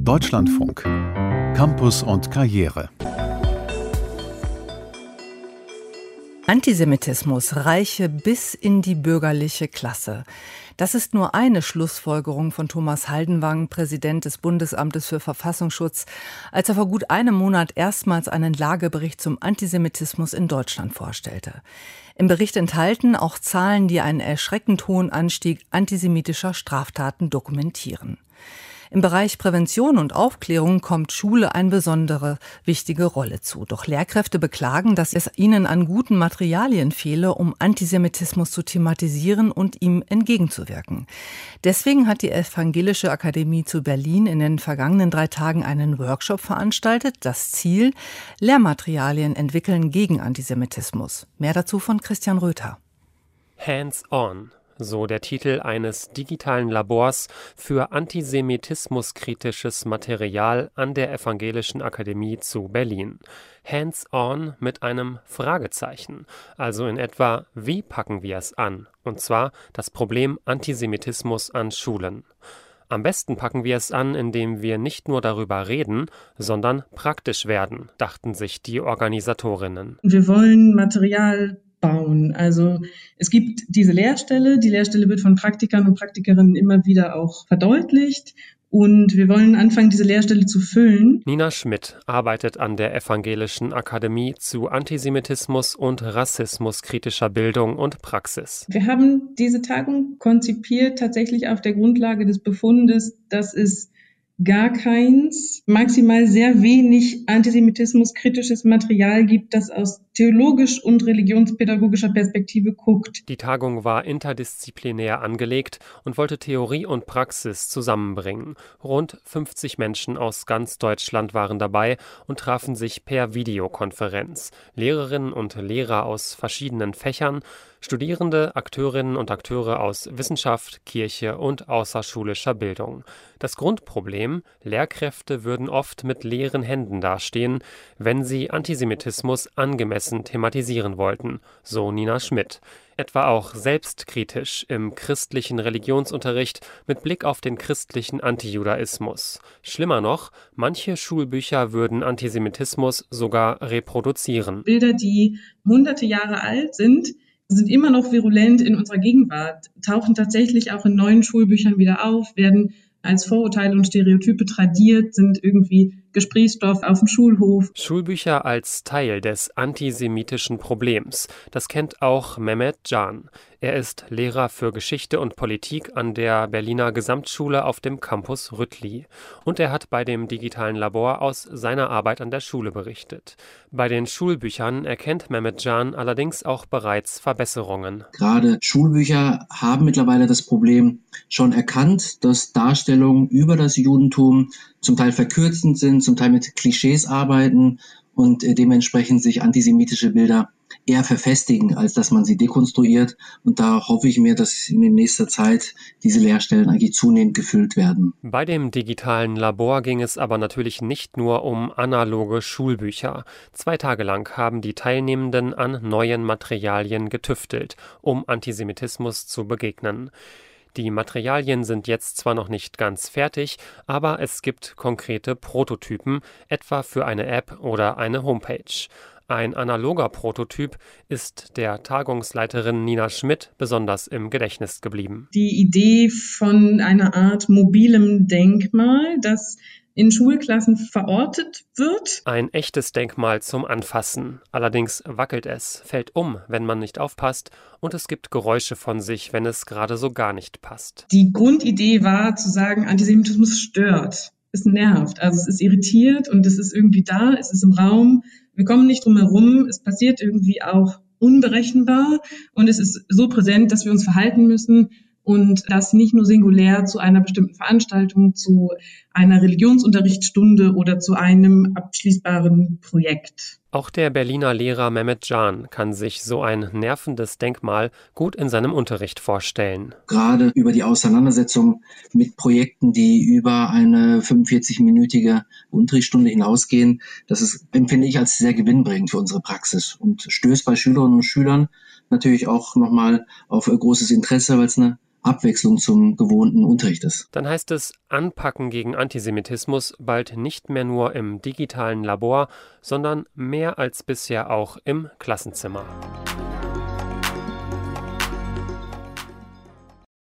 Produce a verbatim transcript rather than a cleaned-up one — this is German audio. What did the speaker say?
Deutschlandfunk. Campus und Karriere. Antisemitismus reiche bis in die bürgerliche Klasse. Das ist nur eine Schlussfolgerung von Thomas Haldenwang, Präsident des Bundesamtes für Verfassungsschutz, als er vor gut einem Monat erstmals einen Lagebericht zum Antisemitismus in Deutschland vorstellte. Im Bericht enthalten auch Zahlen, die einen erschreckend hohen Anstieg antisemitischer Straftaten dokumentieren. Im Bereich Prävention und Aufklärung kommt Schule eine besondere wichtige Rolle zu. Doch Lehrkräfte beklagen, dass es ihnen an guten Materialien fehle, um Antisemitismus zu thematisieren und ihm entgegenzuwirken. Deswegen hat die Evangelische Akademie zu Berlin in den vergangenen drei Tagen einen Workshop veranstaltet. Das Ziel: Lehrmaterialien entwickeln gegen Antisemitismus. Mehr dazu von Christian Röther. Hands on. So der Titel eines digitalen Labors für antisemitismuskritisches Material an der Evangelischen Akademie zu Berlin. Hands-on mit einem Fragezeichen. Also in etwa, wie packen wir es an? Und zwar das Problem Antisemitismus an Schulen. Am besten packen wir es an, indem wir nicht nur darüber reden, sondern praktisch werden, dachten sich die Organisatorinnen. Wir wollen Material bauen. Also es gibt diese Lehrstelle, die Lehrstelle wird von Praktikern und Praktikerinnen immer wieder auch verdeutlicht und wir wollen anfangen, diese Lehrstelle zu füllen. Nina Schmidt arbeitet an der Evangelischen Akademie zu Antisemitismus und rassismuskritischer Bildung und Praxis. Wir haben diese Tagung konzipiert tatsächlich auf der Grundlage des Befundes, dass es gar keins, maximal sehr wenig antisemitismuskritisches Material gibt, das aus theologisch und religionspädagogischer Perspektive guckt. Die Tagung war interdisziplinär angelegt und wollte Theorie und Praxis zusammenbringen. Rund fünfzig Menschen aus ganz Deutschland waren dabei und trafen sich per Videokonferenz. Lehrerinnen und Lehrer aus verschiedenen Fächern, Studierende, Akteurinnen und Akteure aus Wissenschaft, Kirche und außerschulischer Bildung. Das Grundproblem: Lehrkräfte würden oft mit leeren Händen dastehen, wenn sie Antisemitismus angemessen thematisieren wollten, so Nina Schmidt. Etwa auch selbstkritisch im christlichen Religionsunterricht mit Blick auf den christlichen Antijudaismus. Schlimmer noch, manche Schulbücher würden Antisemitismus sogar reproduzieren. Bilder, die hunderte Jahre alt sind, sind immer noch virulent in unserer Gegenwart, tauchen tatsächlich auch in neuen Schulbüchern wieder auf, werden als Vorurteile und Stereotype tradiert, sind irgendwie Gesprächsstoff auf dem Schulhof. Schulbücher als Teil des antisemitischen Problems. Das kennt auch Mehmet Can. Er ist Lehrer für Geschichte und Politik an der Berliner Gesamtschule auf dem Campus Rüttli. Und er hat bei dem digitalen Labor aus seiner Arbeit an der Schule berichtet. Bei den Schulbüchern erkennt Mehmet Can allerdings auch bereits Verbesserungen. Gerade Schulbücher haben mittlerweile das Problem schon erkannt, dass Darstellungen über das Judentum zum Teil verkürzend sind, zum Teil mit Klischees arbeiten und äh, dementsprechend sich antisemitische Bilder eher verfestigen, als dass man sie dekonstruiert. Und da hoffe ich mir, dass in nächster Zeit diese Lehrstellen eigentlich zunehmend gefüllt werden. Bei dem digitalen Labor ging es aber natürlich nicht nur um analoge Schulbücher. Zwei Tage lang haben die Teilnehmenden an neuen Materialien getüftelt, um Antisemitismus zu begegnen. Die Materialien sind jetzt zwar noch nicht ganz fertig, aber es gibt konkrete Prototypen, etwa für eine App oder eine Homepage. Ein analoger Prototyp ist der Tagungsleiterin Nina Schmidt besonders im Gedächtnis geblieben. Die Idee von einer Art mobilem Denkmal, das in Schulklassen verortet wird. Ein echtes Denkmal zum Anfassen. Allerdings wackelt es, fällt um, wenn man nicht aufpasst, und es gibt Geräusche von sich, wenn es gerade so gar nicht passt. Die Grundidee war zu sagen, Antisemitismus stört, es nervt, also es ist irritiert und es ist irgendwie da, es ist im Raum, wir kommen nicht drum herum, es passiert irgendwie auch unberechenbar und es ist so präsent, dass wir uns verhalten müssen. Und das nicht nur singulär zu einer bestimmten Veranstaltung, zu einer Religionsunterrichtsstunde oder zu einem abschließbaren Projekt. Auch der Berliner Lehrer Mehmet Can kann sich so ein nervendes Denkmal gut in seinem Unterricht vorstellen. Gerade über die Auseinandersetzung mit Projekten, die über eine fünfundvierzig-minütige Unterrichtsstunde hinausgehen, das ist, empfinde ich als sehr gewinnbringend für unsere Praxis und stößt bei Schülerinnen und Schülern natürlich auch nochmal auf großes Interesse, weil es eine Abwechslung zum gewohnten Unterricht ist. Dann heißt es Anpacken gegen Antisemitismus bald nicht mehr nur im digitalen Labor, sondern mehr als bisher auch im Klassenzimmer.